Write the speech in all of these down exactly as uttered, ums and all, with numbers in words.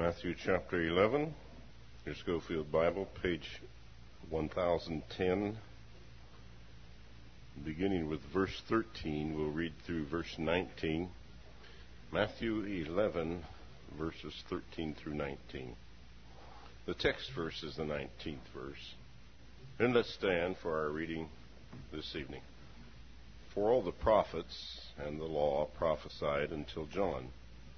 Matthew chapter eleven, your Schofield Bible, page one thousand ten. Beginning with verse thirteen, we'll read through verse nineteen. Matthew eleven, verses thirteen through nineteen. The text verse is the nineteenth verse. And let's stand for our reading this evening. For all the prophets and the law prophesied until John.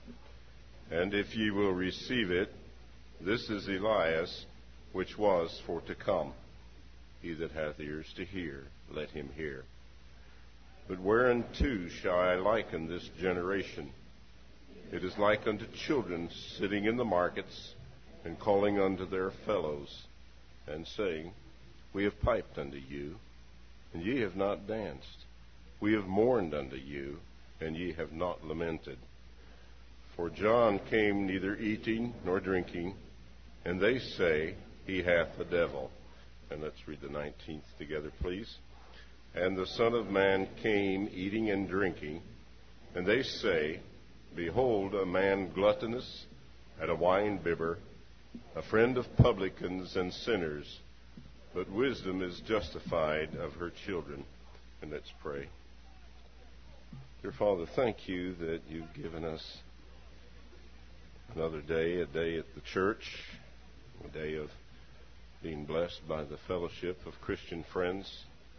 And if ye will receive it, this is Elias, which was for to come. He that hath ears to hear, let him hear. But whereunto shall I liken this generation? It is like unto children sitting in the markets, and calling unto their fellows, and saying, We have piped unto you, and ye have not danced. We have mourned unto you, and ye have not lamented. For John came neither eating nor drinking, and they say, He hath a devil. And let's read the nineteenth together, please. And the Son of Man came eating and drinking, and they say, Behold, a man gluttonous, and a winebibber, a friend of publicans and sinners. But wisdom is justified of her children. And let's pray. Dear Father, thank you that you've given us another day, a day at the church, a day of being blessed by the fellowship of Christian friends,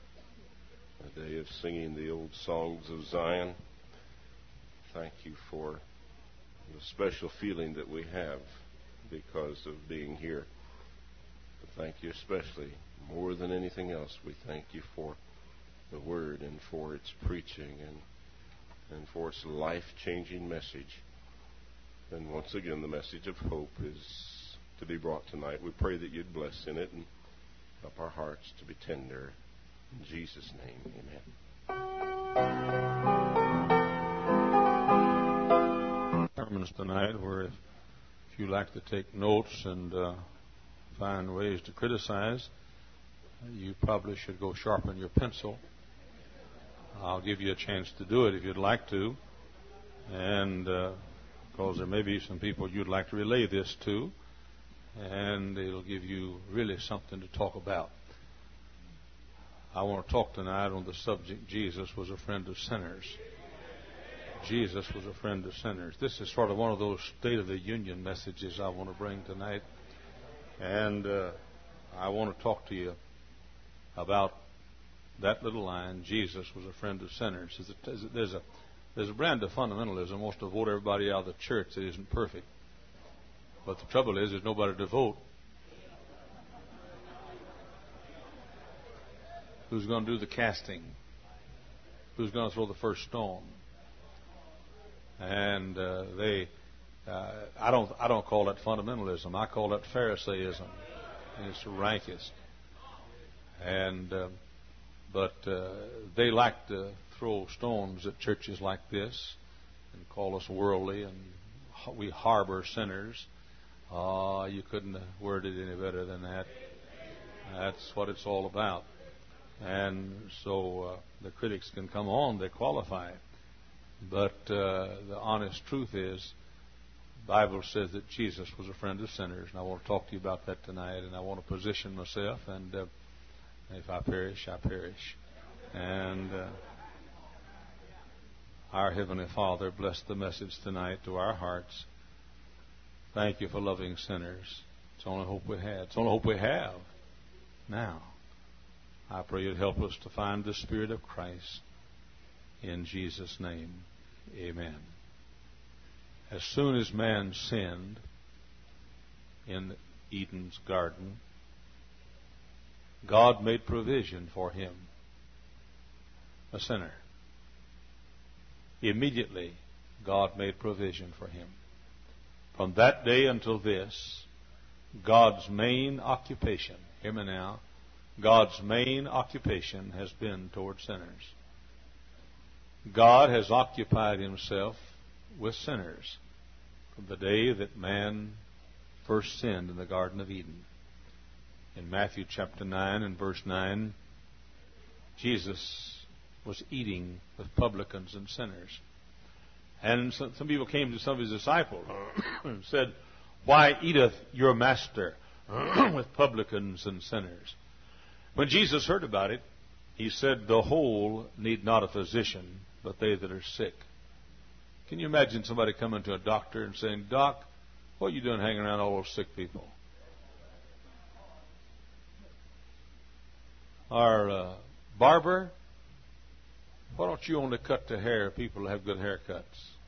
a day of singing the old songs of Zion. Thank you for the special feeling that we have because of being here. But thank you especially, more than anything else, we thank you for the Word and for its preaching and, and for its life-changing message. And once again, the message of hope is to be brought tonight. We pray that you'd bless in it and help our hearts to be tender. In Jesus' name, amen. Sermons tonight where if, if you like to take notes and uh, find ways to criticize, you probably should go sharpen your pencil. I'll give you a chance to do it if you'd like to. And uh, because there may be some people you'd like to relay this to, and it'll give you really something to talk about. I want to talk tonight on the subject, Jesus was a friend of sinners. Jesus was a friend of sinners. This is sort of one of those State of the Union messages I want to bring tonight. And uh, I want to talk to you about that little line, Jesus was a friend of sinners. There's a There's a brand of fundamentalism wants to vote everybody out of the church that isn't perfect. But the trouble is, there's nobody to vote. Who's going to do the casting? Who's going to throw the first stone? And uh, they, uh, I don't, I don't call that fundamentalism. I call that Pharisaism, and it's the rankest. And uh, but uh, they like to throw stones at churches like this and call us worldly, and we harbor sinners. Uh, you couldn't have worded it any better than that. That's what it's all about. And so uh, the critics can come on, they qualify. But uh, the honest truth is, the Bible says that Jesus was a friend of sinners, and I want to talk to you about that tonight, and I want to position myself, and uh, if I perish, I perish. And uh, our Heavenly Father, bless the message tonight to our hearts. Thank you for loving sinners. It's the only hope we had. It's the only hope we have now. I pray you'd help us to find the Spirit of Christ. In Jesus' name, amen. As soon as man sinned in Eden's garden, God made provision for him, a sinner. Immediately, God made provision for him. From that day until this, God's main occupation, hear me now, God's main occupation has been toward sinners. God has occupied himself with sinners from the day that man first sinned in the Garden of Eden. In Matthew chapter nine and verse nine, Jesus was eating with publicans and sinners. And some people came to some of his disciples and said, Why eateth your master with publicans and sinners? When Jesus heard about it, he said, the whole need not a physician, but they that are sick. Can you imagine somebody coming to a doctor and saying, Doc, what are you doing hanging around all those sick people? Our uh, barber, why don't you only cut the hair of people that have good haircuts?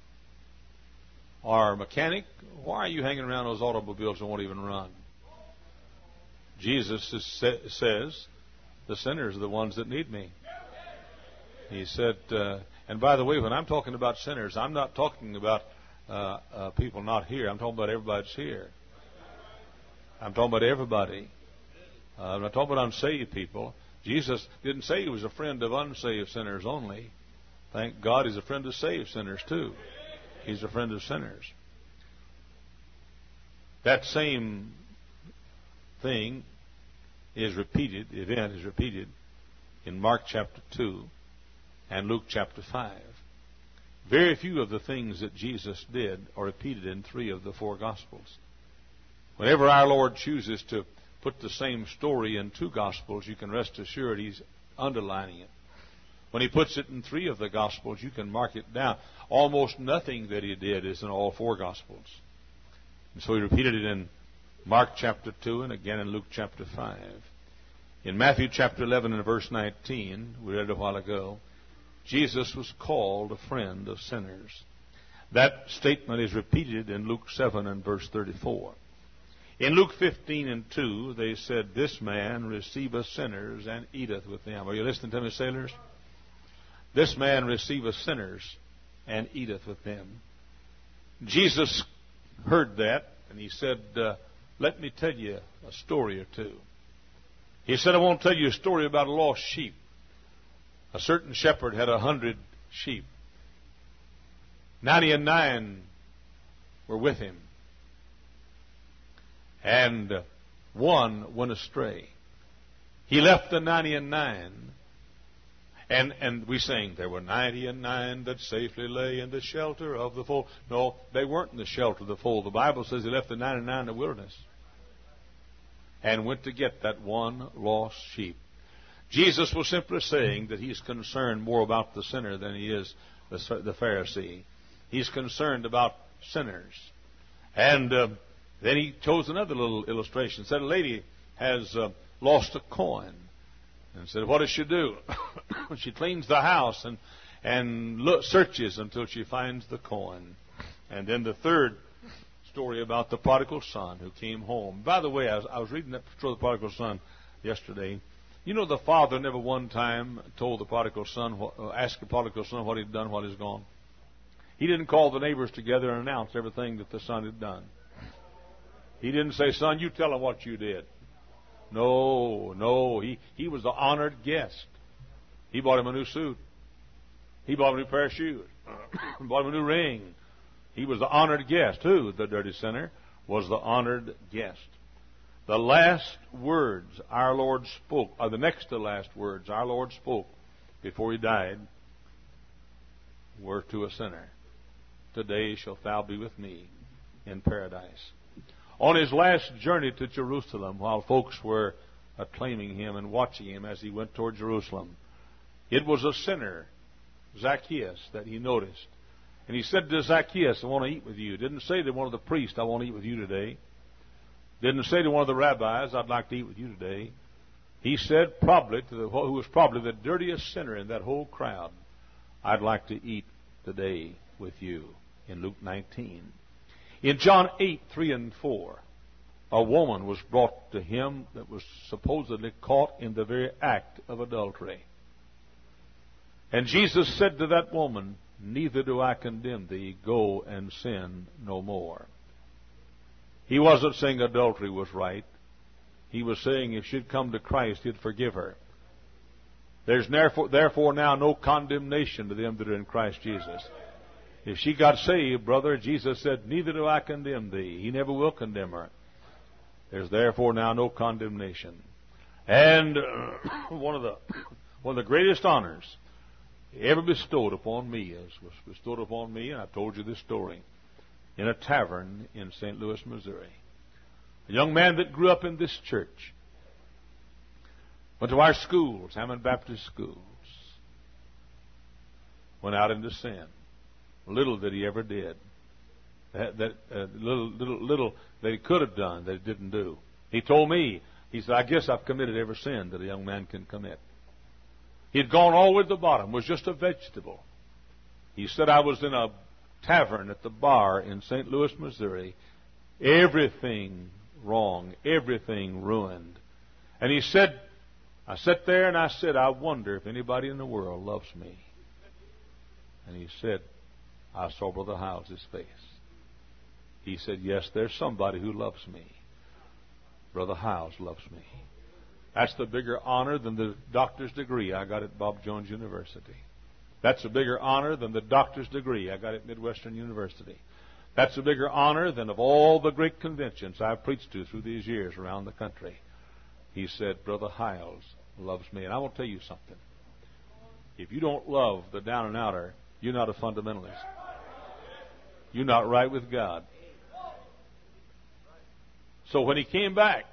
Our mechanic, why are you hanging around those automobiles that won't even run? Jesus is, says, the sinners are the ones that need me. He said, uh, and by the way, when I'm talking about sinners, I'm not talking about uh, uh, people not here. I'm talking about everybody that's here. I'm talking about everybody. Uh, I'm not talking about unsaved people. Jesus didn't say he was a friend of unsaved sinners only. Thank God he's a friend of saved sinners too. He's a friend of sinners. That same thing is repeated, the event is repeated in Mark chapter two and Luke chapter five. Very few of the things that Jesus did are repeated in three of the four Gospels. Whenever our Lord chooses to put the same story in two Gospels, you can rest assured he's underlining it. When he puts it in three of the Gospels, you can mark it down. Almost nothing that he did is in all four Gospels. And so he repeated it in Mark chapter two and again in Luke chapter five. In Matthew chapter eleven and verse nineteen, we read a while ago, Jesus was called a friend of sinners. That statement is repeated in Luke seven and verse thirty-four. In Luke fifteen and two, they said, this man receiveth sinners and eateth with them. Are you listening to me, sailors? This man receiveth sinners and eateth with them. Jesus heard that, and he said, uh, let me tell you a story or two. He said, I want to tell you a story about a lost sheep. A certain shepherd had a hundred sheep. Ninety and nine were with him. And one went astray. He left the ninety and nine. And and we sing, there were ninety and nine that safely lay in the shelter of the fold. No, they weren't in the shelter of the fold. The Bible says he left the ninety-nine in the wilderness and went to get that one lost sheep. Jesus was simply saying that he's concerned more about the sinner than he is the, the Pharisee. He's concerned about sinners. And uh, then he chose another little illustration. Said a lady has uh, lost a coin. And said, what does she do? She cleans the house and and look, searches until she finds the coin. And then the third story about the prodigal son who came home. By the way, I was, I was reading that story of the prodigal son yesterday. You know, the father never one time told the prodigal son, asked the prodigal son what he'd done while he was gone. He didn't call the neighbors together and announce everything that the son had done. He didn't say, son, you tell him what you did. No, no. He, he was the honored guest. He bought him a new suit. He bought him a new pair of shoes. Bought him a new ring. He was the honored guest. Who, the dirty sinner, was the honored guest. The last words our Lord spoke, or the next to last words our Lord spoke before he died, were to a sinner. Today shalt thou be with me in paradise. On his last journey to Jerusalem, while folks were acclaiming him and watching him as he went toward Jerusalem, it was a sinner, Zacchaeus, that he noticed. And he said to Zacchaeus, I want to eat with you. Didn't say to one of the priests, I want to eat with you today. Didn't say to one of the rabbis, I'd like to eat with you today. He said probably to the, who was probably the dirtiest sinner in that whole crowd, I'd like to eat today with you, in Luke nineteen. In John eight, three and four, a woman was brought to him that was supposedly caught in the very act of adultery. And Jesus said to that woman, neither do I condemn thee, go and sin no more. He wasn't saying adultery was right. He was saying if she'd come to Christ, he'd forgive her. There's therefore, therefore now no condemnation to them that are in Christ Jesus. If she got saved, brother, Jesus said, neither do I condemn thee. He never will condemn her. There's therefore now no condemnation. And uh, one of the one of the greatest honors ever bestowed upon me is was bestowed upon me, and I told you this story. in a tavern in Saint Louis, Missouri. A young man that grew up in this church. Went to our schools, Hammond Baptist schools. Went out into sin. Little that he ever did. That, that uh, little, little, little that he could have done that he didn't do. He told me, he said, I guess I've committed every sin that a young man can commit. He had gone all the way to the bottom, was just a vegetable. He said, I was in a tavern at the bar in Saint Louis, Missouri. Everything wrong, everything ruined. And he said, I sat there and I said, I wonder if anybody in the world loves me. And he said, I saw Brother Howes' face. He said, yes, there's somebody who loves me. Brother Howes loves me. That's the bigger honor than the doctor's degree I got at Bob Jones University. That's a bigger honor than the doctor's degree I got at Midwestern University. That's a bigger honor than of all the great conventions I've preached to through these years around the country. He said, Brother Howes loves me. And I will tell you something. If you don't love the down and outer, you're not a fundamentalist. You're not right with God. So when he came back,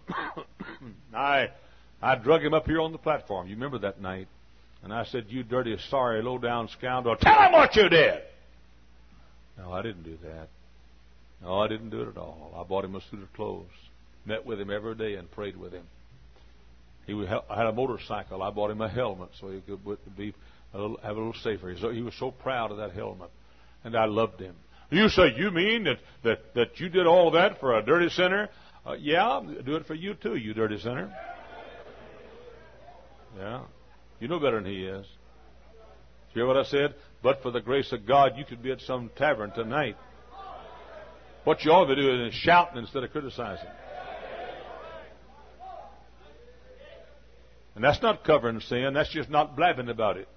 I I drug him up here on the platform. You remember that night? And I said, you dirty, sorry, low-down scoundrel, tell him what you did! No, I didn't do that. No, I didn't do it at all. I bought him a suit of clothes, met with him every day and prayed with him. He had a motorcycle. I bought him a helmet so he could be a little, have a little safer. He was so proud of that helmet, and I loved him. You say, you mean that, that, that you did all that for a dirty sinner? Uh, yeah, I'll do it for you too, you dirty sinner. Yeah. You know better than he is. You hear what I said? But for the grace of God, you could be at some tavern tonight. What you ought to be doing is shouting instead of criticizing. And that's not covering sin. That's just not blabbing about it.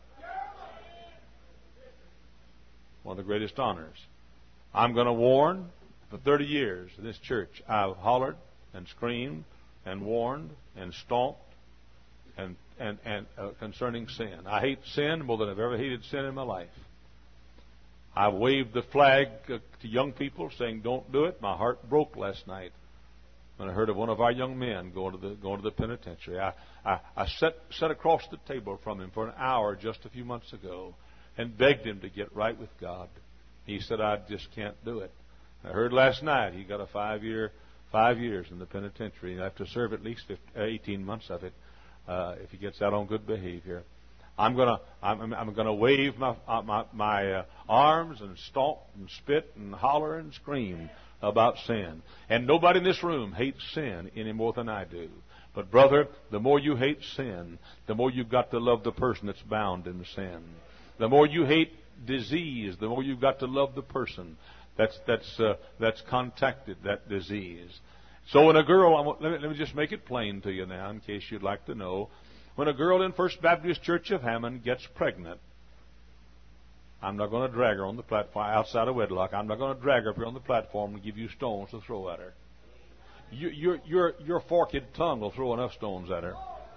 One of the greatest honors. I'm going to warn for thirty years in this church. I've hollered and screamed and warned and stomped and and and uh, concerning sin. I hate sin more than I've ever hated sin in my life. I've waved the flag uh, to young people saying, "Don't do it." My heart broke last night when I heard of one of our young men going to the going to the penitentiary. I I, I sat sat across the table from him for an hour just a few months ago and begged him to get right with God. He said, I just can't do it. I heard last night he got a five-year, five years in the penitentiary. He'll have to serve at least fifteen, eighteen months of it uh, if he gets out on good behavior. I'm gonna, I'm, I'm gonna wave my uh, my, my uh, arms and stomp and spit and holler and scream about sin. And nobody in this room hates sin any more than I do. But brother, the more you hate sin, the more you've got to love the person that's bound in sin. The more you hate disease, the more you've got to love the person that's that's uh, that's contacted that disease. So when a girl, let me, let me just make it plain to you now, in case you'd like to know, when a girl in First Baptist Church of Hammond gets pregnant, I'm not going to drag her on the platform outside of wedlock. I'm not going to drag her up here on the platform and give you stones to throw at her. You, your your your forked tongue will throw enough stones at her.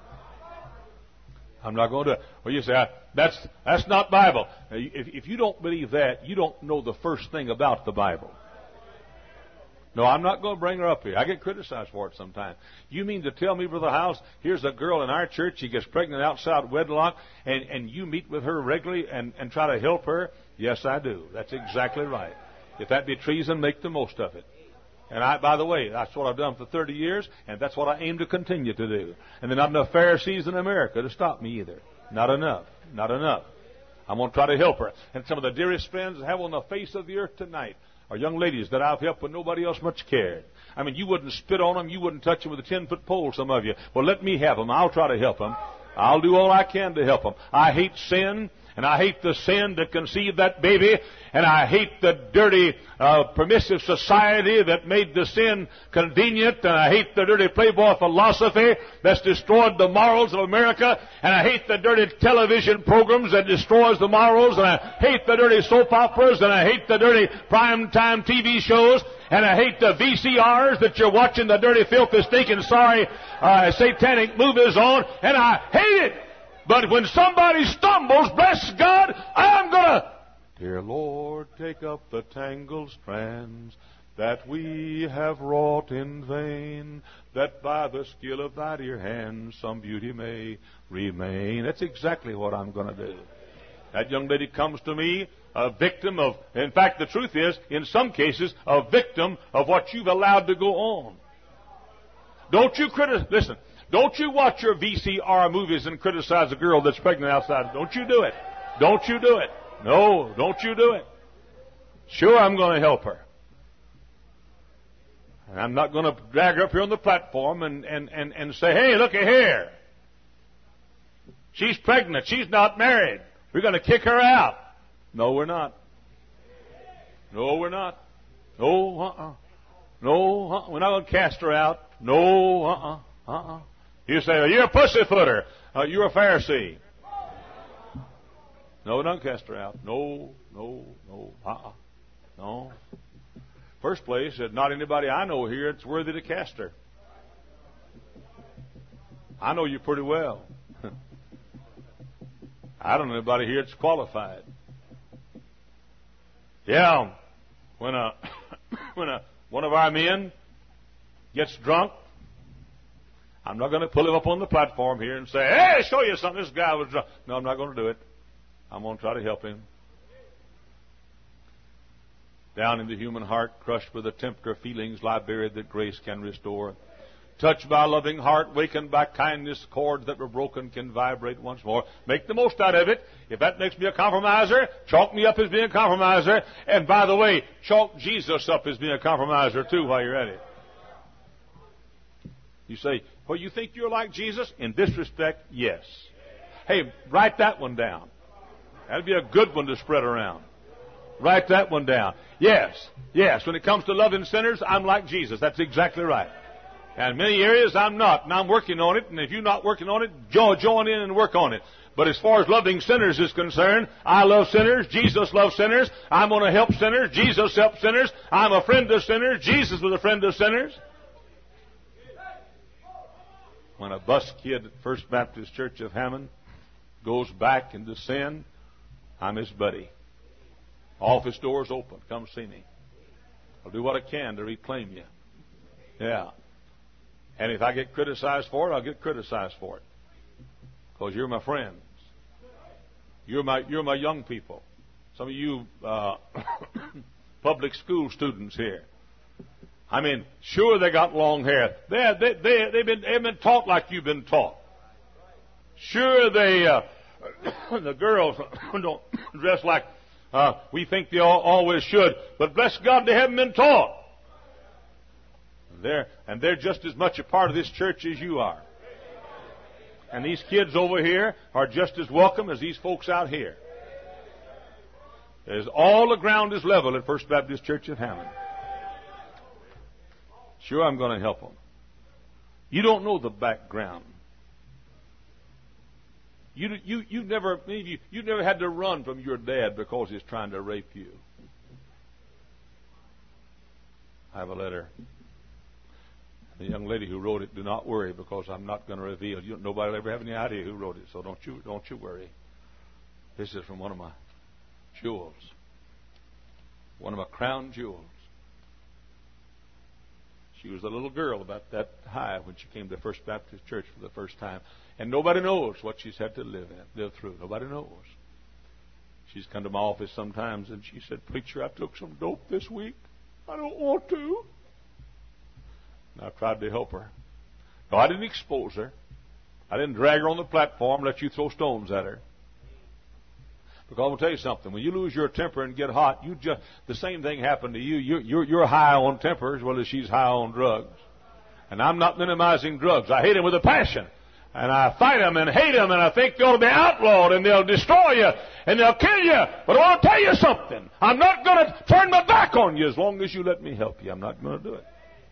I'm not going to. Well, you say, that's that's not Bible. If, if you don't believe that, you don't know the first thing about the Bible. No, I'm not going to bring her up here. I get criticized for it sometimes. You mean to tell me, Brother House, here's a girl in our church, she gets pregnant outside wedlock, and, and you meet with her regularly and, and try to help her? Yes, I do. That's exactly right. If that be treason, make the most of it. And I, by the way, that's what I've done for thirty years, and that's what I aim to continue to do. And there are not enough Pharisees in America to stop me either. Not enough. Not enough. I'm going to try to help her. And some of the dearest friends I have on the face of the earth tonight are young ladies that I've helped when nobody else much cared. I mean, you wouldn't spit on them. You wouldn't touch them with a ten-foot pole, some of you. Well, let me have them. I'll try to help them. I'll do all I can to help them. I hate sin. And I hate the sin that conceived that baby. And I hate the dirty, uh, permissive society that made the sin convenient. And I hate the dirty playboy philosophy that's destroyed the morals of America. And I hate the dirty television programs that destroys the morals. And I hate the dirty soap operas. And I hate the dirty primetime T V shows. And I hate the V C Rs that you're watching the dirty, filthy, stinking, sorry, uh, satanic movies on. And I hate it. But when somebody stumbles, bless God, I'm going to Dear Lord, take up the tangled strands that we have wrought in vain, that by the skill of thy dear hand some beauty may remain. That's exactly what I'm going to do. That young lady comes to me, a victim of, in fact, the truth is, in some cases, a victim of what you've allowed to go on. Don't you criticize, listen, don't you watch your V C R movies and criticize a girl that's pregnant outside. Don't you do it. Don't you do it. No, don't you do it. Sure, I'm going to help her. And I'm not going to drag her up here on the platform and, and, and, and say, hey, look at here. She's pregnant. She's not married. We're going to kick her out. No, we're not. No, we're not. No, uh-uh. No, uh-uh. We're not going to cast her out. No, uh-uh. Uh-uh. You say, well, you're a pussyfooter. Uh, you're a Pharisee. No, don't cast her out. No, no, no, uh-uh. No. First place, there's not anybody I know here that's worthy to cast her. I know you pretty well. I don't know anybody here that's qualified. Yeah, when a when a one of our men gets drunk, I'm not going to pull him up on the platform here and say, hey, show you something. This guy was drunk. No, I'm not going to do it. I'm going to try to help him. Down in the human heart, crushed with the tempter feelings, lie buried that grace can restore. Touched by a loving heart, wakened by kindness, chords that were broken can vibrate once more. Make the most out of it. If that makes me a compromiser, chalk me up as being a compromiser. And by the way, chalk Jesus up as being a compromiser too while you're at it. You say, well, you think you're like Jesus? In this respect, yes. Hey, write that one down. That'd be a good one to spread around. Write that one down. Yes, yes, when it comes to loving sinners, I'm like Jesus. That's exactly right. And in many areas, I'm not, and I'm working on it. And if you're not working on it, join in and work on it. But as far as loving sinners is concerned, I love sinners. Jesus loves sinners. I'm going to help sinners. Jesus helps sinners. I'm a friend of sinners. Jesus was a friend of sinners. When a bus kid at First Baptist Church of Hammond goes back into sin, I'm his buddy. Office doors open. Come see me. I'll do what I can to reclaim you. Yeah. And if I get criticized for it, I'll get criticized for it. Because you're my friends. You're my you're my young people. Some of you uh, public school students here. I mean, sure they got long hair. They they they they've been they've been taught like you've been taught. Sure they uh, the girls don't dress like uh, we think they all, always should. But bless God, they haven't been taught. They're, and they're just as much a part of this church as you are. And these kids over here are just as welcome as these folks out here. There's all the ground is level at First Baptist Church of Hammond. Sure, I'm going to help them. You don't know the background. You you you never maybe you never had to run from your dad because he's trying to rape you. I have a letter. The young lady who wrote it, do not worry because I'm not going to reveal. You, nobody will ever have any idea who wrote it, so don't you don't you worry. This is from one of my jewels, one of my crown jewels. She was a little girl about that high when she came to First Baptist Church for the first time, and nobody knows what she's had to live in, live through. Nobody knows. She's come to my office sometimes, and she said, "Preacher, I took some dope this week. I don't want to." And I tried to help her. No, I didn't expose her. I didn't drag her on the platform and let you throw stones at her. Because I'm going to tell you something. When you lose your temper and get hot, you just the same thing happened to you. You're, you're, you're high on temper as well as she's high on drugs. And I'm not minimizing drugs. I hate them with a passion. And I fight them and hate them, and I think they'll be outlawed, and they'll destroy you, and they'll kill you. But I want to tell you something. I'm not going to turn my back on you as long as you let me help you. I'm not going to do it.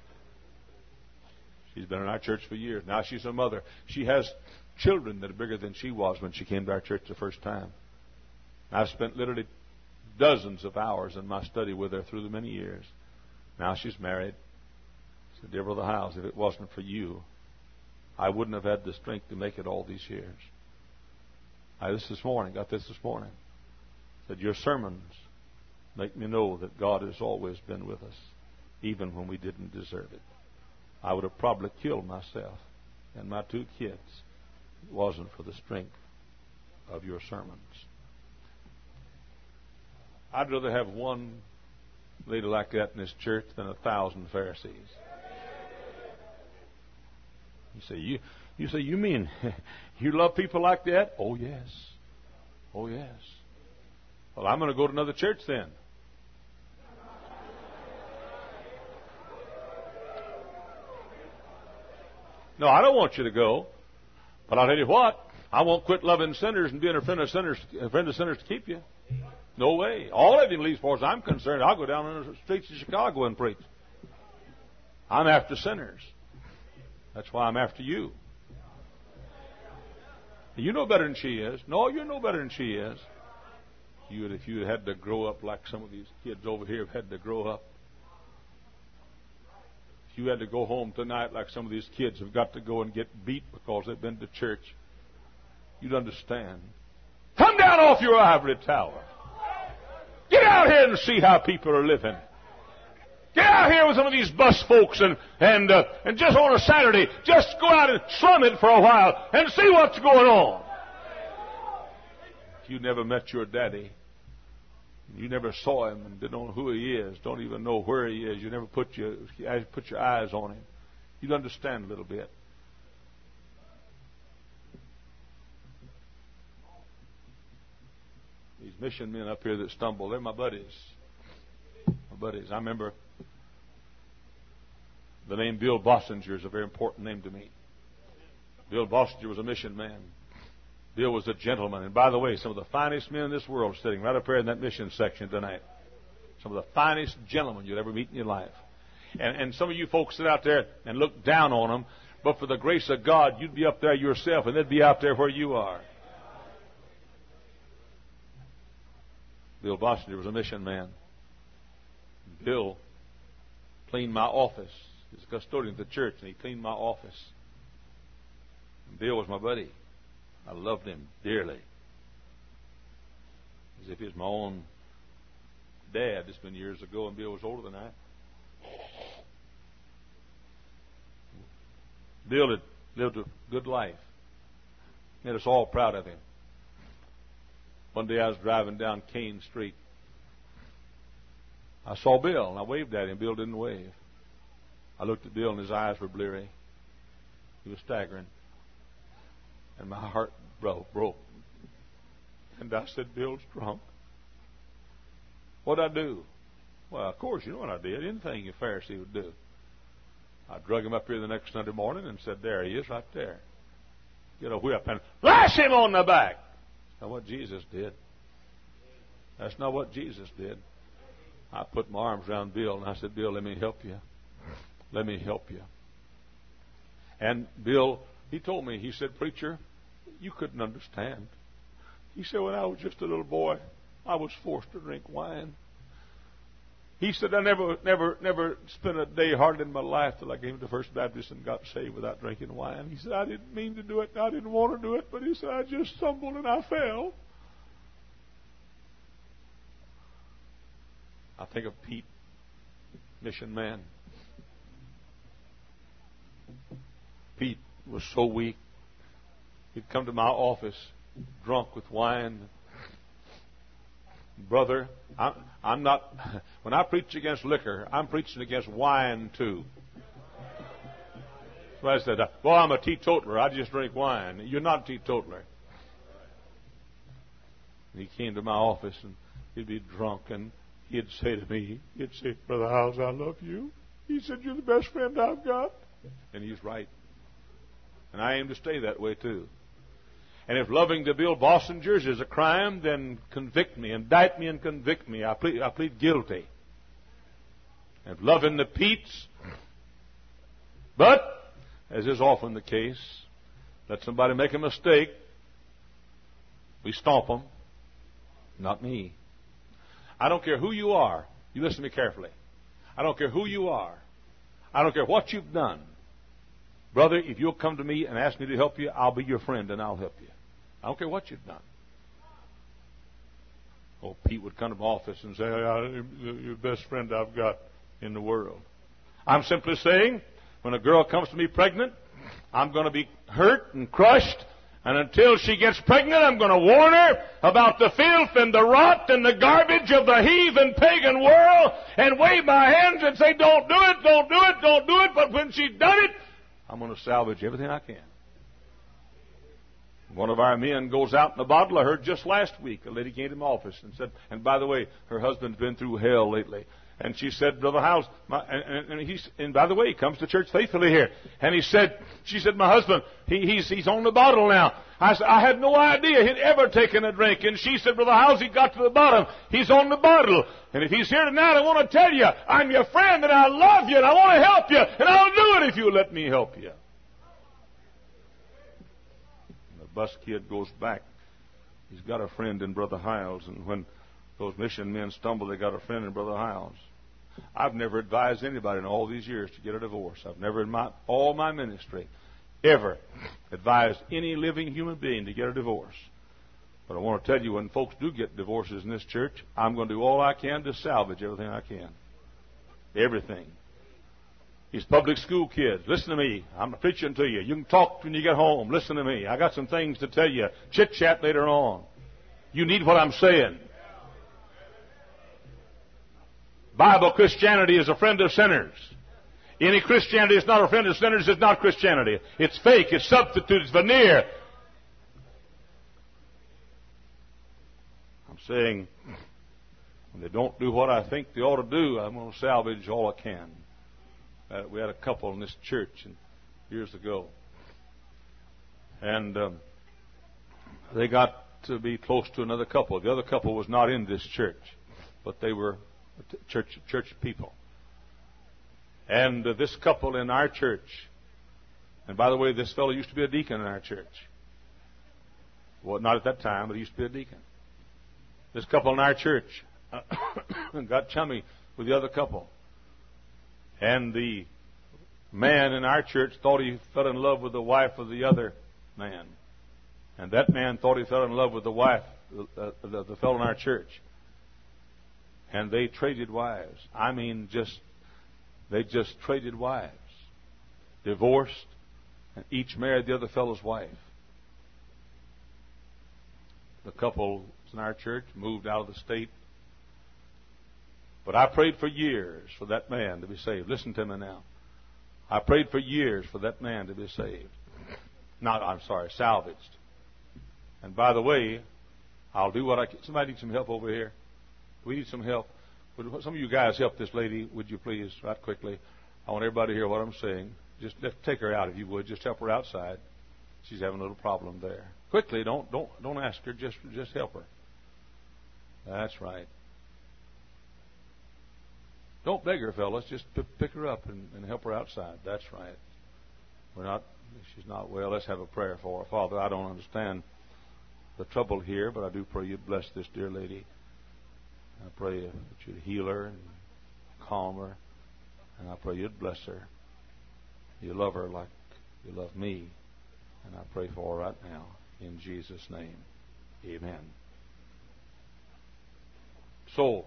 She's been in our church for years. Now she's a mother. She has children that are bigger than she was when she came to our church the first time. I've spent literally dozens of hours in my study with her through the many years. Now she's married. I said, "Dear Brother Hiles, if it wasn't for you, I wouldn't have had the strength to make it all these years." I this this morning, got this this morning. that your sermons make me know that God has always been with us, even when we didn't deserve it. I would have probably killed myself and my two kids if it wasn't for the strength of your sermons. I'd rather have one lady like that in this church than a thousand Pharisees. You say, you, you say, you mean you love people like that? Oh, yes. Oh, yes. Well, I'm going to go to another church then. No, I don't want you to go. But I'll tell you what, I won't quit loving sinners and being a friend of sinners, a friend of sinners to keep you. No way. All of you, at least as far as I'm concerned, I'll go down on the streets of Chicago and preach. I'm after sinners. That's why I'm after you. You know better than she is. No, you know better than she is. You, if you had to grow up like some of these kids over here have had to grow up. If you had to go home tonight like some of these kids have got to go and get beat because they've been to church, you'd understand. Come down off your ivory tower. Get out here and see how people are living. Get out here with some of these bus folks and and uh, and just on a Saturday, just go out and slum it for a while and see what's going on. If you never met your daddy, you never saw him and didn't know who he is, don't even know where he is, you never put your put your eyes on him, you'd understand a little bit. These mission men up here that stumble, they're my buddies. My buddies. I remember the name Bill Bossinger is a very important name to me. Bill Bossinger was a mission man. Bill was a gentleman. And by the way, some of the finest men in this world are sitting right up here in that mission section tonight. Some of the finest gentlemen you'll ever meet in your life. And, and some of you folks sit out there and look down on them, but for the grace of God, you'd be up there yourself, and they'd be out there where you are. Bill Bossinger was a mission man. Bill cleaned my office. He was a custodian of the church, and he cleaned my office. And Bill was my buddy. I loved him dearly. As if he was my own dad. It's been years ago, and Bill was older than I. Bill had lived a good life. Made us all proud of him. One day I was driving down Kane Street. I saw Bill, and I waved at him. Bill didn't wave. I looked at Bill, and his eyes were bleary. He was staggering. And my heart broke. broke. And I said, Bill's drunk. What'd I do? Well, of course, you know what I did. Anything a Pharisee would do. I drug him up here the next Sunday morning and said, there he is right there. Get a whip and lash him on the back. That's not what Jesus did. That's not what Jesus did. I put my arms around Bill and I said, Bill, let me help you. Let me help you. And Bill, he told me, he said, preacher, you couldn't understand. He said, when I was just a little boy, I was forced to drink wine. He said, I never, never, never spent a day hardly in my life till I came to First Baptist and got saved without drinking wine. He said, I didn't mean to do it, and I didn't want to do it, but he said, I just stumbled and I fell. I think of Pete, mission man. Pete was so weak. He'd come to my office drunk with wine. Brother, I'm, I'm not, when I preach against liquor, I'm preaching against wine too. So I said, well, I'm a teetotaler. I just drink wine. You're not a teetotaler. And he came to my office and he'd be drunk and he'd say to me, he'd say, Brother Howes, I love you. He said, you're the best friend I've got. And he's right. And I aim to stay that way too. And if loving the Bill Bossingers is a crime, then convict me, indict me and convict me. I plead, I plead guilty. And if loving the Petes, but, as is often the case, let somebody make a mistake, we stomp them. Not me. I don't care who you are. You listen to me carefully. I don't care who you are. I don't care what you've done. Brother, if you'll come to me and ask me to help you, I'll be your friend and I'll help you. I don't care what you've done. Oh, Pete would come to my office and say, "You're the best friend I've got in the world." I'm simply saying, when a girl comes to me pregnant, I'm going to be hurt and crushed. And until she gets pregnant, I'm going to warn her about the filth and the rot and the garbage of the heathen pagan world and wave my hands and say, "Don't do it, don't do it, don't do it." But when she's done it, I'm going to salvage everything I can. One of our men goes out in a bottle. I heard just last week, a lady came to my office and said, and by the way, her husband's been through hell lately. And she said, "Brother Howes," my, and, and he's, and by the way, he comes to church faithfully here. And he said, she said, "My husband, he, he's, he's on the bottle now." I said, "I had no idea he'd ever taken a drink." And she said, "Brother Howes, he got to the bottom. He's on the bottle. And if he's here tonight, I want to tell you, I'm your friend and I love you and I want to help you. And I'll do it if you'll let me help you." And the bus kid goes back. He's got a friend in Brother Hiles. And when those mission men stumble, they got a friend in Brother Hiles. I've never advised anybody in all these years to get a divorce. I've never in my, all my ministry ever advised any living human being to get a divorce. But I want to tell you, when folks do get divorces in this church, I'm going to do all I can to salvage everything I can. Everything. These public school kids, listen to me. I'm preaching to you. You can talk when you get home. Listen to me. I got some things to tell you. Chit-chat later on. You need what I'm saying. Bible Christianity is a friend of sinners. Any Christianity that's not a friend of sinners is not Christianity. It's fake. It's substitute. It's veneer. I'm saying, when they don't do what I think they ought to do, I'm going to salvage all I can. Uh, we had a couple in this church and years ago. And um, they got to be close to another couple. The other couple was not in this church, but they were church church people. And uh, this couple in our church, and by the way, this fellow used to be a deacon in our church. Well, not at that time, but he used to be a deacon. This couple in our church uh, got chummy with the other couple. And the man in our church thought he fell in love with the wife of the other man. And that man thought he fell in love with the wife, uh, the, the fellow in our church. And they traded wives. I mean, just, they just traded wives. Divorced, and each married the other fellow's wife. The couple in our church moved out of the state. But I prayed for years for that man to be saved. Listen to me now. I prayed for years for that man to be saved. Not, I'm sorry, salvaged. And by the way, I'll do what I can. Somebody need some help over here? We need some help. Would some of you guys help this lady, would you please, right quickly? I want everybody to hear what I'm saying. Just take her out if you would. Just help her outside. She's having a little problem there. Quickly, don't don't don't ask her. Just just help her. That's right. Don't beg her, fellas. Just p- pick her up and, and help her outside. That's right. We're not. She's not well. Let's have a prayer for her. Father, I don't understand the trouble here, but I do pray you bless this dear lady. I pray that you'd heal her and calm her, and I pray you'd bless her. You love her like you love me, and I pray for her right now in Jesus' name. Amen. So,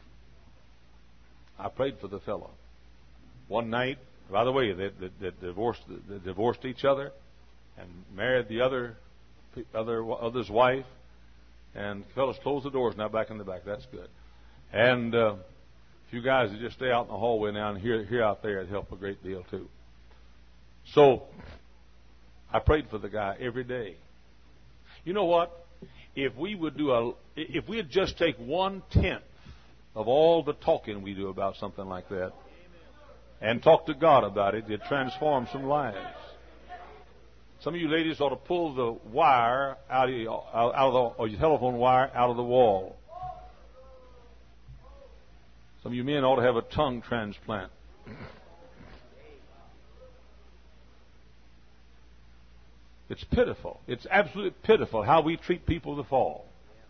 I prayed for the fellow. One night, by the way, they, they, they divorced they divorced each other and married the other other other's wife. And fellas, close the doors now back in the back. That's good. And uh, if you guys would just stay out in the hallway now and hear, hear out there, it'd help a great deal too. So, I prayed for the guy every day. You know what? If we would do a, if we'd just take one tenth of all the talking we do about something like that, and talk to God about it, it'd transform some lives. Some of you ladies ought to pull the wire out of, your, out of the, or your telephone wire out of the wall. Some of you men ought to have a tongue transplant. It's pitiful. It's absolutely pitiful how we treat people that fall.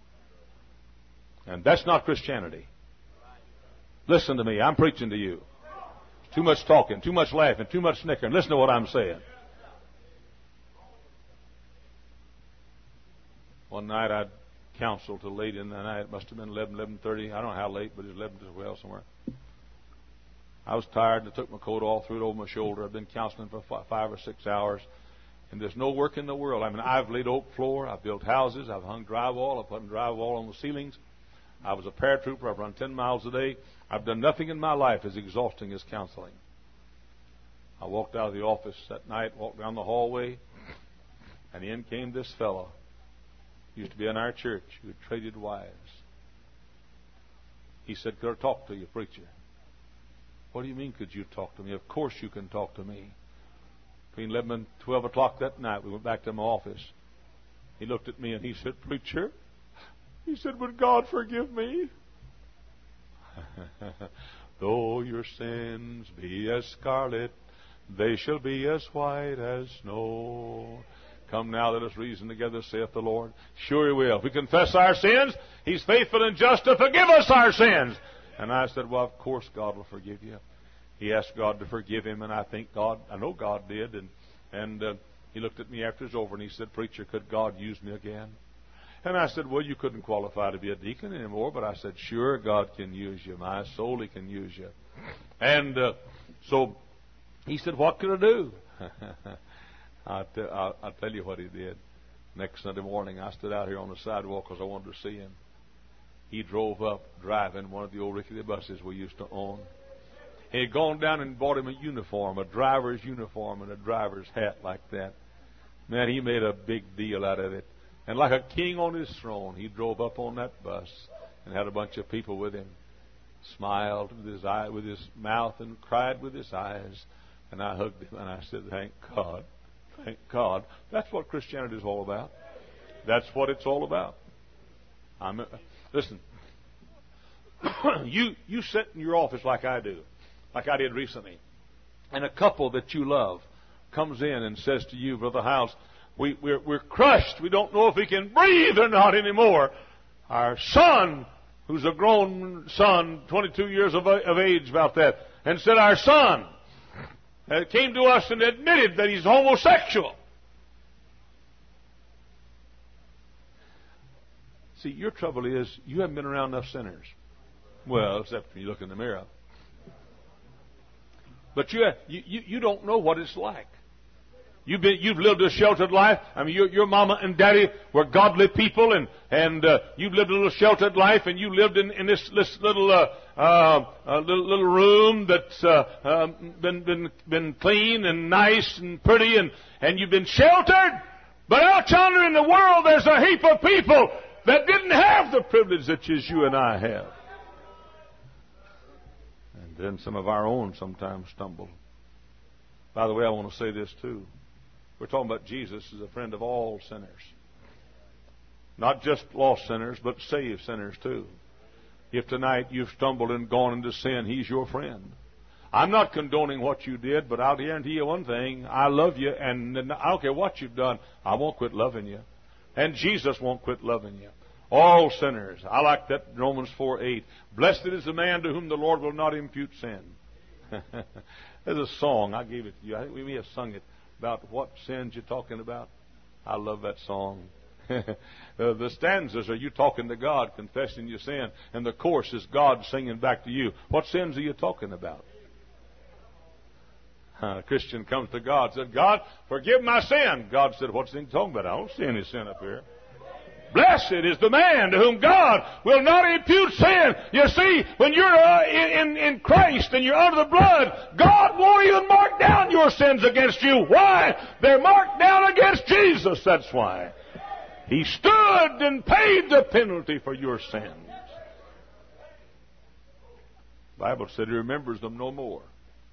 And that's not Christianity. Listen to me. I'm preaching to you. Too much talking, too much laughing, too much snickering. Listen to what I'm saying. One night I counsel till late in the night. It must have been eleven, eleven thirty. I don't know how late, but it was eleven as well, somewhere. I was tired and I took my coat off, threw it over my shoulder. I've been counseling for five or six hours, and there's no work in the world. I mean, I've laid oak floor, I've built houses, I've hung drywall, I've put drywall on the ceilings. I was a paratrooper, I've run ten miles a day. I've done nothing in my life as exhausting as counseling. I walked out of the office that night, walked down the hallway, and in came this fellow. Used to be in our church, who had traded wives. He said, "Could I talk to you, preacher?" "What do you mean, could you talk to me?" "Of course you can talk to me." Between eleven and twelve o'clock that night, we went back to my office. He looked at me and he said, "Preacher," he said, "would God forgive me?" "Though your sins be as scarlet, they shall be as white as snow. Come now, let us reason together, saith the Lord." Sure He will. If we confess our sins, He's faithful and just to forgive us our sins. And I said, "Well, of course God will forgive you." He asked God to forgive him, and I think God, I know God did. And and uh, he looked at me after it was over, and he said, "Preacher, could God use me again?" And I said, "Well, you couldn't qualify to be a deacon anymore." But I said, "Sure, God can use you. My soul, He can use you." And uh, so he said, "What could I do?" I'll, t- I'll, I'll tell you what he did. Next Sunday morning, I stood out here on the sidewalk because I wanted to see him. He drove up driving one of the old rickety buses we used to own. He had gone down and bought him a uniform, a driver's uniform and a driver's hat like that. Man, he made a big deal out of it. And like a king on his throne, he drove up on that bus and had a bunch of people with him. Smiled with his eye, with his mouth, and cried with his eyes. And I hugged him and I said, "Thank God. Thank God." That's what Christianity is all about. That's what it's all about. I'm, uh, listen, you you sit in your office like I do, like I did recently, and a couple that you love comes in and says to you, "Brother Hiles, we, we're, we're crushed. We don't know if we can breathe or not anymore. Our son," who's a grown son, twenty-two years of, of age about that, and said, "Our son Uh, came to us and admitted that he's homosexual." See, your trouble is you haven't been around enough sinners. Well, except when you look in the mirror. But you you you don't know what it's like. You've been you've lived a sheltered life. I mean, your your mama and daddy were godly people, and and uh, you've lived a little sheltered life, and you lived in in this this little uh, uh, uh, little, little room that's uh, uh, been been been clean and nice and pretty, and and you've been sheltered. But out yonder in the world, there's a heap of people that didn't have the privilege that you and I have. And then some of our own sometimes stumble. By the way, I want to say this too. We're talking about Jesus as a friend of all sinners. Not just lost sinners, but saved sinners too. If tonight you've stumbled and gone into sin, He's your friend. I'm not condoning what you did, but I'll guarantee you one thing. I love you, and I don't care what you've done. I won't quit loving you. And Jesus won't quit loving you. All sinners. I like that Romans four eight. "Blessed is the man to whom the Lord will not impute sin." There's a song. I gave it to you. I think we may have sung it. About what sins you're talking about. I love that song. uh, the stanzas are you talking to God, confessing your sin, and the chorus is God singing back to you. What sins are you talking about? Uh, a Christian comes to God and said, "God, forgive my sin." God said, "What sin are you talking about? I don't see any sin up here." Blessed is the man to whom God will not impute sin. You see, when you're uh, in, in Christ and you're under the blood, God won't even mark down your sins against you. Why? They're marked down against Jesus. That's why. He stood and paid the penalty for your sins. The Bible said He remembers them no more.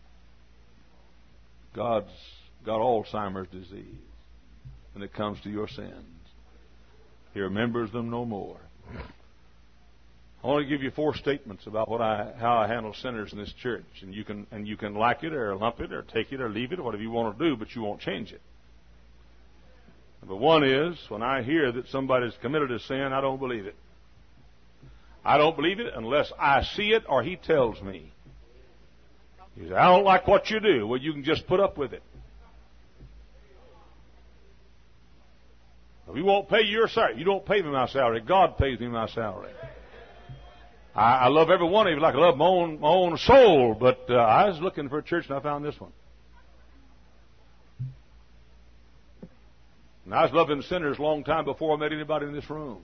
God's got Alzheimer's disease when it comes to your sins. He remembers them no more. I want to give you four statements about what I, how I handle sinners in this church, and you can and you can like it or lump it or take it or leave it or whatever you want to do, but you won't change it. Number one is when I hear that somebody's committed a sin, I don't believe it. I don't believe it unless I see it or he tells me. You say, "I don't like what you do." Well, you can just put up with it. We won't pay you your salary. You don't pay me my salary. God pays me my salary. I, I love every one of you like I love my own, my own soul, but uh, I was looking for a church and I found this one. And I was loving sinners a long time before I met anybody in this room.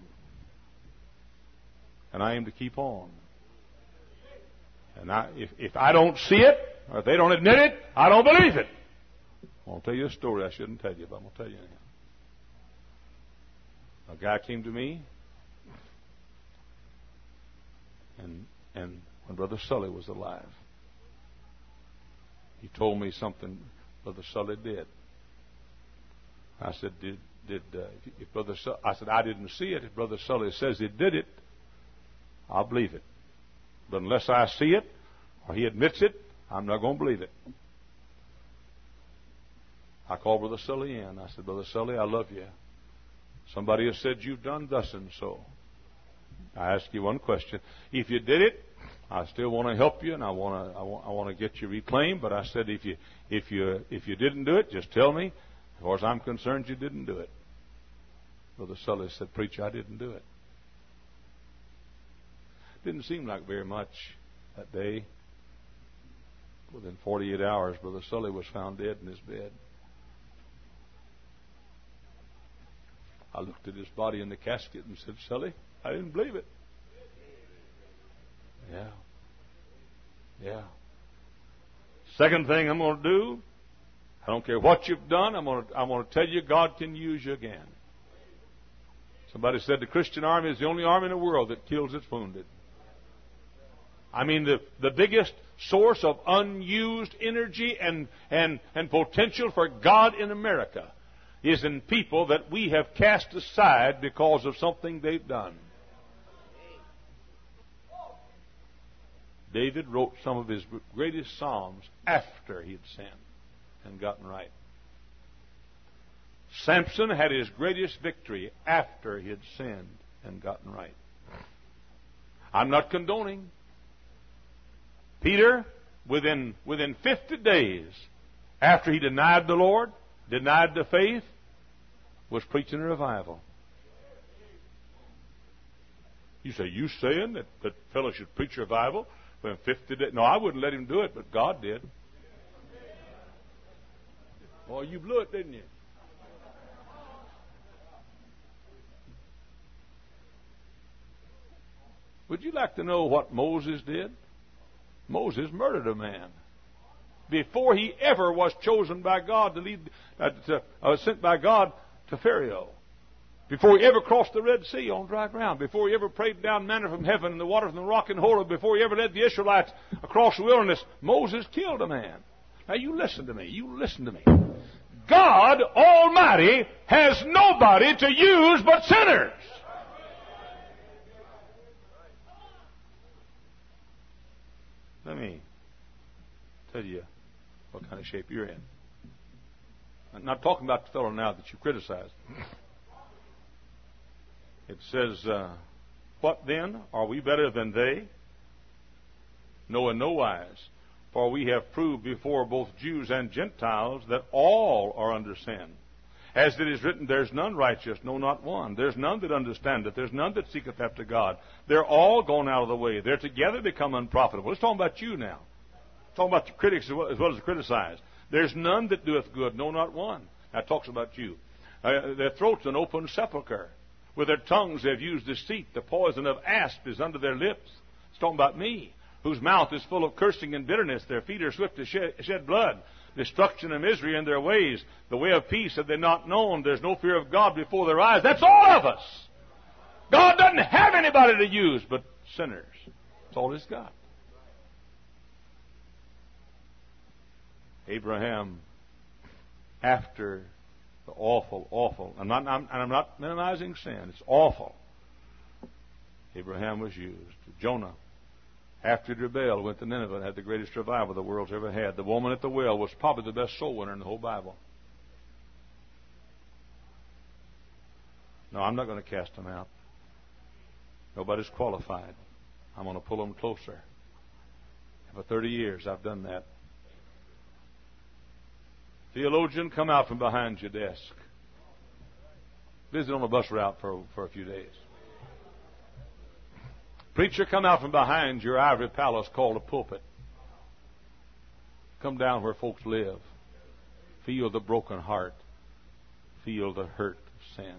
And I aim to keep on. And I, if, if I don't see it, or if they don't admit it, I don't believe it. I'm going to tell you a story I shouldn't tell you, but I'm going to tell you anyhow. A guy came to me, and and when Brother Sully was alive, he told me something Brother Sully did. I said, did did uh, if, if Brother Sully, I said I didn't see it. If Brother Sully says he did it, I'll believe it. But unless I see it or he admits it, I'm not going to believe it. I called Brother Sully in. I said, Brother Sully, I love you. Somebody has said you've done thus and so. I ask you one question. If you did it, I still want to help you, and I want to I want, I want to get you reclaimed. But I said, if you if you if you didn't do it, just tell me. As far as I'm concerned, you didn't do it. Brother Sully said, Preacher, I didn't do it. Didn't seem like very much that day. Within forty-eight hours, Brother Sully was found dead in his bed. I looked at his body in the casket and said, Sully, I didn't believe it. Yeah. Yeah. Second thing I'm going to do, I don't care what you've done, I'm going to, I'm going to tell you God can use you again. Somebody said the Christian army is the only army in the world that kills its wounded. I mean, the, the biggest source of unused energy and, and, and potential for God in America is in people that we have cast aside because of something they've done. David wrote some of his greatest psalms after he had sinned and gotten right. Samson had his greatest victory after he had sinned and gotten right. I'm not condoning. Peter, within, within fifty days after he denied the Lord, denied the faith, was preaching a revival. You say, you saying that, that fellow should preach revival when fifty days? No, I wouldn't let him do it, but God did. Well, you blew it, didn't you? Would you like to know what Moses did? Moses murdered a man before he ever was chosen by God to lead, uh, to, uh, sent by God to Pharaoh. Before he ever crossed the Red Sea on dry ground. Before he ever prayed down manna from heaven and the water from the rock in Horeb. Before he ever led the Israelites across the wilderness. Moses killed a man. Now you listen to me. You listen to me. God Almighty has nobody to use but sinners. Let me tell you what kind of shape you're in. I'm not talking about the fellow now that you criticized. It says, uh, what then? Are we better than they? No, in no wise. For we have proved before both Jews and Gentiles that all are under sin. As it is written, there's none righteous, no, not one. There's none that understandeth. There's none that seeketh after God. They're all gone out of the way. They're together become unprofitable. It's talking about you now. It's talking about the critics as well as, well as the criticized. There's none that doeth good, no, not one. That talks about you. Uh, their throat's an open sepulchre. With their tongues they've used deceit. The poison of asp is under their lips. It's talking about me, whose mouth is full of cursing and bitterness. Their feet are swift to shed, shed blood. Destruction and misery in their ways. The way of peace have they not known. There's no fear of God before their eyes. That's all of us. God doesn't have anybody to use but sinners. That's all He's got. Abraham, after the awful, awful, I'm not, I'm, and I'm not minimizing sin. It's awful. Abraham was used. Jonah, after he rebelled, went to Nineveh and had the greatest revival the world's ever had. The woman at the well was probably the best soul winner in the whole Bible. No, I'm not going to cast them out. Nobody's qualified. I'm going to pull them closer. For thirty years, I've done that. Theologian, come out from behind your desk. Visit on a bus route for, for a few days. Preacher, come out from behind your ivory palace called a pulpit. Come down where folks live. Feel the broken heart. Feel the hurt of sin.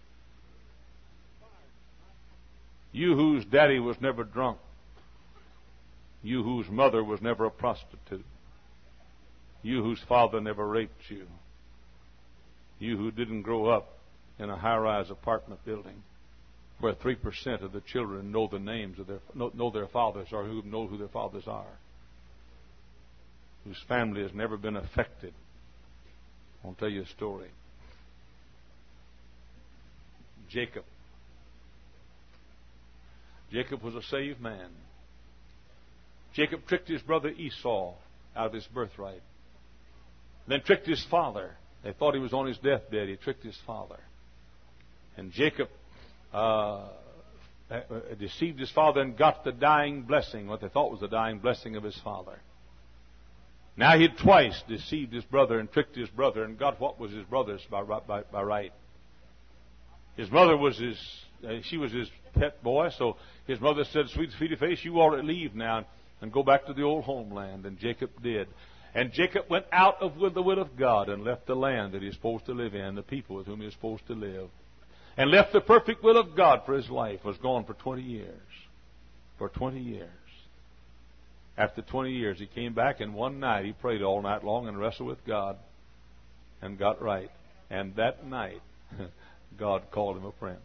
You whose daddy was never drunk. You whose mother was never a prostitute. You whose father never raped you. You who didn't grow up in a high-rise apartment building where three percent of the children know the names of their know, know their fathers or who know who their fathers are. Whose family has never been affected. I'll tell you a story. Jacob. Jacob was a saved man. Jacob tricked his brother Esau out of his birthright. Then tricked his father. They thought he was on his deathbed. He tricked his father. And Jacob uh, deceived his father and got the dying blessing, what they thought was the dying blessing of his father. Now he had twice deceived his brother and tricked his brother and got what was his brother's by, by, by right. His mother was his, uh, she was his pet boy, so his mother said, "Sweet, sweetie face, you ought to leave now and go back to the old homeland." And Jacob did. And Jacob went out of with the will of God and left the land that he was supposed to live in, the people with whom he was supposed to live. And left the perfect will of God for his life. Was gone for twenty years. For twenty years. After twenty years, he came back, and one night he prayed all night long and wrestled with God and got right. And that night, God called him a prince.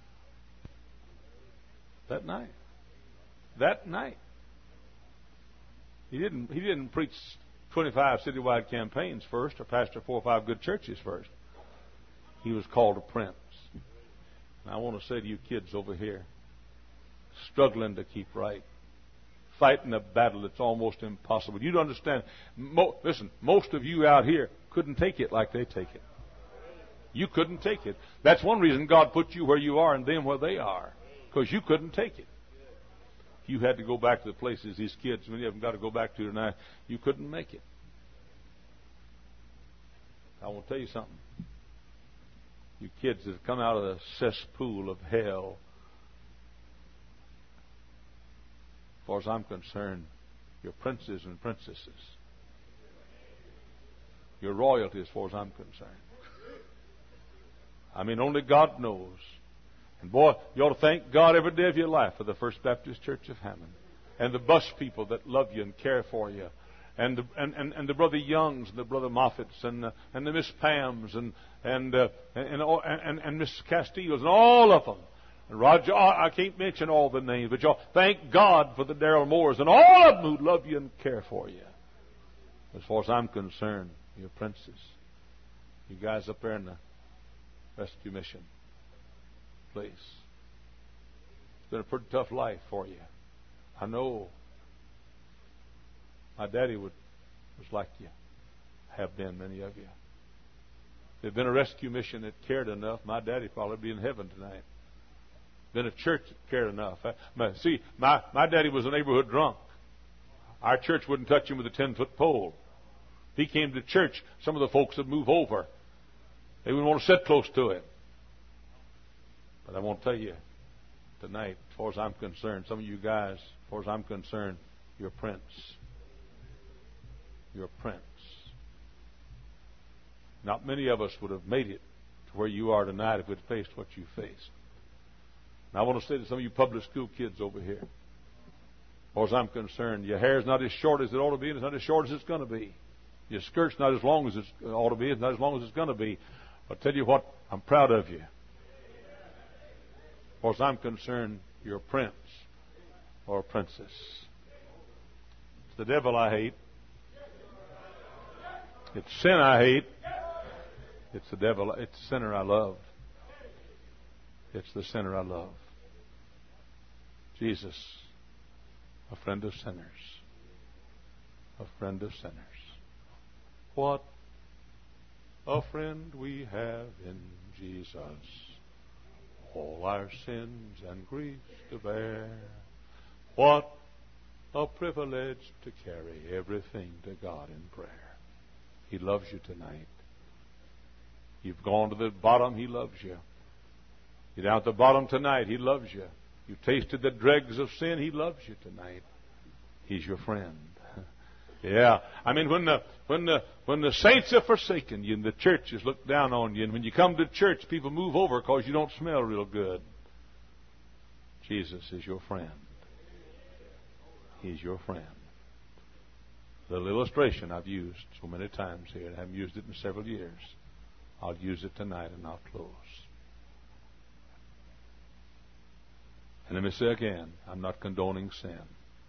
That night. That night. He didn't, he didn't preach twenty-five citywide campaigns first or pastor four or five good churches first. He was called a prince. And I want to say to you kids over here, struggling to keep right, fighting a battle that's almost impossible. You don't understand. Mo- listen, most of you out here couldn't take it like they take it. You couldn't take it. That's one reason God put you where you are and them where they are, because you couldn't take it. You had to go back to the places these kids, many of them got to go back to tonight. You couldn't make it. I want to tell you something. You kids that have come out of the cesspool of hell, as far as I'm concerned, you're princes and princesses. You're royalty as far as I'm concerned. I mean, only God knows. And boy, you ought to thank God every day of your life for the First Baptist Church of Hammond. And the bus people that love you and care for you. And the, and, and, and the Brother Youngs and the Brother Moffats and the, and the Miss Pams and and, uh, and, and, and, and Miss Castillos and all of them. And Roger, I can't mention all the names, but y'all thank God for the Darrell Moores and all of them who love you and care for you. As far as I'm concerned, you're princes. You guys up there in the rescue mission place. It's been a pretty tough life for you. I know. My daddy would, was like you. Have been, many of you. If there'd been a rescue mission that cared enough, my daddy would probably be in heaven tonight. Been a church that cared enough. I, my, see, my, my daddy was a neighborhood drunk. Our church wouldn't touch him with a ten-foot pole. If he came to church, some of the folks would move over. They wouldn't want to sit close to him. But I want to tell you tonight, as far as I'm concerned, some of you guys, as far as I'm concerned, you're a prince. You're a prince. Not many of us would have made it to where you are tonight if we'd faced what you faced. And I want to say to some of you public school kids over here, as far as I'm concerned, your hair's not as short as it ought to be, and it's not as short as it's going to be. Your skirt's not as long as it ought to be, it's not as long as it's going to be. I'll tell you what, I'm proud of you. As far as I'm concerned, you're a prince or a princess. It's the devil I hate. It's sin I hate. It's the devil. It's the sinner I love. It's the sinner I love. Jesus, a friend of sinners. A friend of sinners. What a friend we have in Jesus. All our sins and griefs to bear. What a privilege to carry everything to God in prayer. He loves you tonight. You've gone to the bottom, He loves you. You're down at the bottom tonight. He loves you. You've tasted the dregs of sin. He loves you tonight. He's your friend. Yeah. I mean, when the when the when the saints have forsaken you and the churches look down on you, and when you come to church, people move over because you don't smell real good. Jesus is your friend. He's your friend. The little illustration I've used so many times here, and I haven't used it in several years. I'll use it tonight, and I'll close. And let me say again, I'm not condoning sin.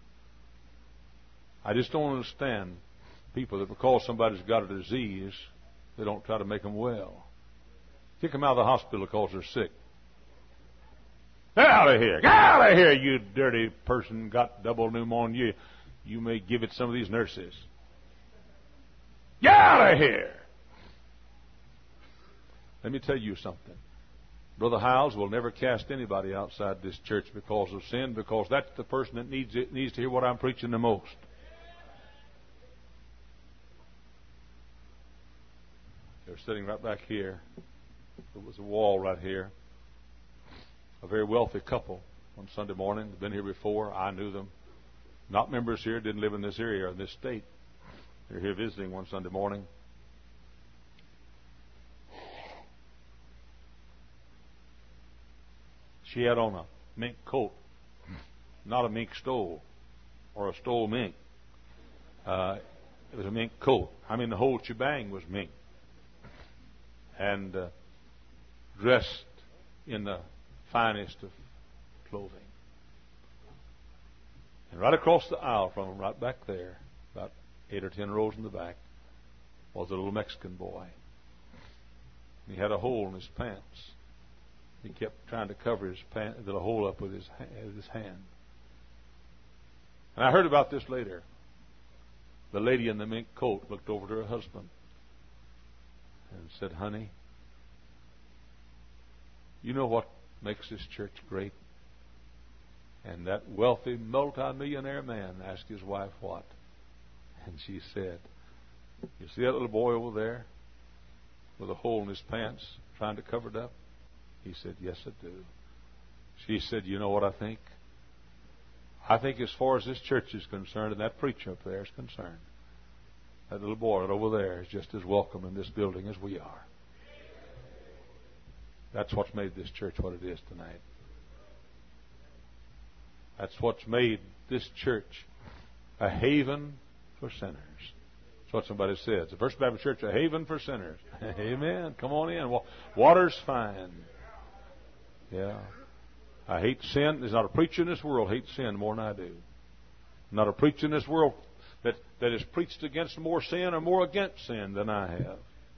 I just don't understand people that because somebody's got a disease, they don't try to make them well. Kick them out of the hospital because they're sick. Get out of here! Get out of here, you dirty person! Got double pneumonia. You may give it some of these nurses. Get out of here! Let me tell you something. Brother Hiles will never cast anybody outside this church because of sin, because that's the person that needs it, needs to hear what I'm preaching the most. They're sitting right back here. There was a wall right here. A very wealthy couple on Sunday morning. They've been here before. I knew them. Not members here. Didn't live in this area or this state. They're here visiting one Sunday morning. She had on a mink coat, not a mink stole or a stole mink. Uh, it was a mink coat. I mean, the whole shebang was mink. And uh, dressed in the finest of clothing. And right across the aisle from him, right back there, about eight or ten rows in the back, was a little Mexican boy. He had a hole in his pants. He kept trying to cover his pant, the hole up with his, with his hand. And I heard about this later. The lady in the mink coat looked over to her husband and said, "Honey, you know what makes this church great?" And that wealthy multimillionaire man asked his wife what. And she said, "You see that little boy over there with a hole in his pants trying to cover it up?" He said, "Yes, I do." She said, "You know what I think? I think as far as this church is concerned and that preacher up there is concerned, that little boy right over there is just as welcome in this building as we are." That's what's made this church what it is tonight. That's what's made this church a haven for sinners. That's what somebody says. The First Baptist Church, a haven for sinners. Amen. Come on in. Water's fine. Yeah. I hate sin. There's not a preacher in this world hates sin more than I do. Not a preacher in this world that, that has preached against more sin or more against sin than I have.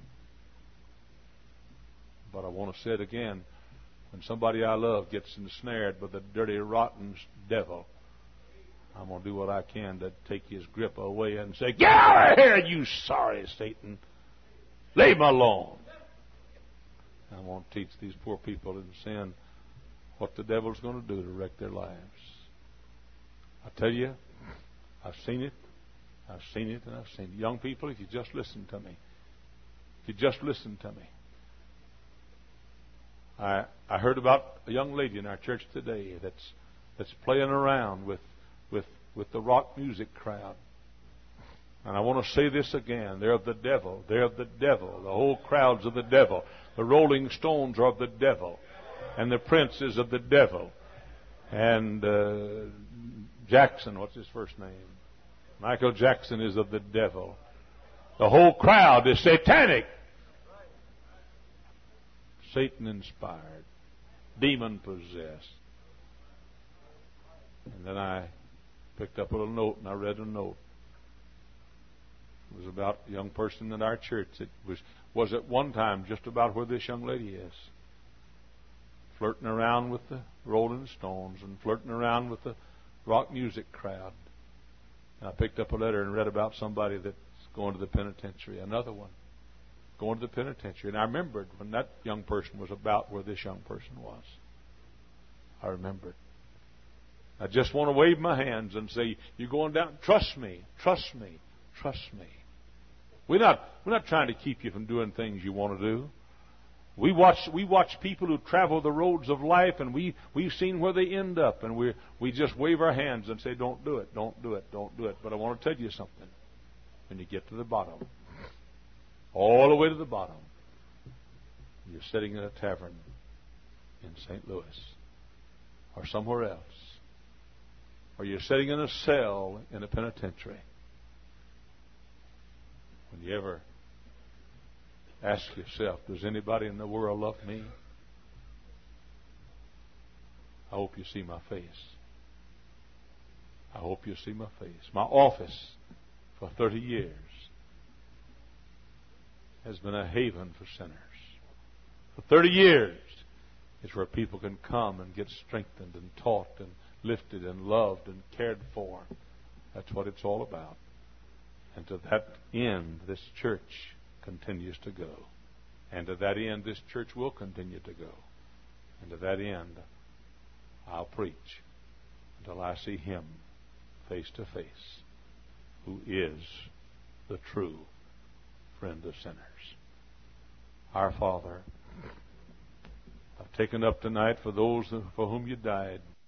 But I want to say it again. When somebody I love gets ensnared by the dirty, rotten devil, I'm going to do what I can to take his grip away and say, "Get out of here, you sorry Satan. Leave him alone." I want to teach these poor people in sin what the devil's going to do to wreck their lives. I tell you, I've seen it. I've seen it and I've seen it. Young people, if you just listen to me. If you just listen to me. I I heard about a young lady in our church today that's that's playing around with with with the rock music crowd. And I want to say this again. They're of the devil. They're of the devil. The whole crowd's of the devil. The Rolling Stones are of the devil. And the Prince is of the devil. And uh, Jackson, what's his first name? Michael Jackson is of the devil. The whole crowd is satanic. Satan inspired. Demon possessed. And then I picked up a little note and I read a note. It was about a young person in our church that was, was at one time just about where this young lady is. Flirting around with the Rolling Stones and flirting around with the rock music crowd. And I picked up a letter and read about somebody that's going to the penitentiary. Another one going to the penitentiary. And I remembered when that young person was about where this young person was. I remembered. I just want to wave my hands and say, "You're going down. Trust me. Trust me. Trust me." We're not, we're not trying to keep you from doing things you want to do. We watch we watch people who travel the roads of life, and we, we've seen where they end up, and we we just wave our hands and say, don't do it, don't do it, don't do it. But I want to tell you something. When you get to the bottom, all the way to the bottom, you're sitting in a tavern in Saint Louis or somewhere else, or you're sitting in a cell in a penitentiary. When you ever ask yourself, does anybody in the world love me? I hope you see my face. I hope you see my face. My office for thirty years has been a haven for sinners. For thirty years, it's where people can come and get strengthened and taught and lifted and loved and cared for. That's what it's all about. And to that end, this church continues to go. And to that end, this church will continue to go. And to that end, I'll preach until I see Him face to face, who is the true friend of sinners. Our Father, I've taken up tonight for those for whom you died.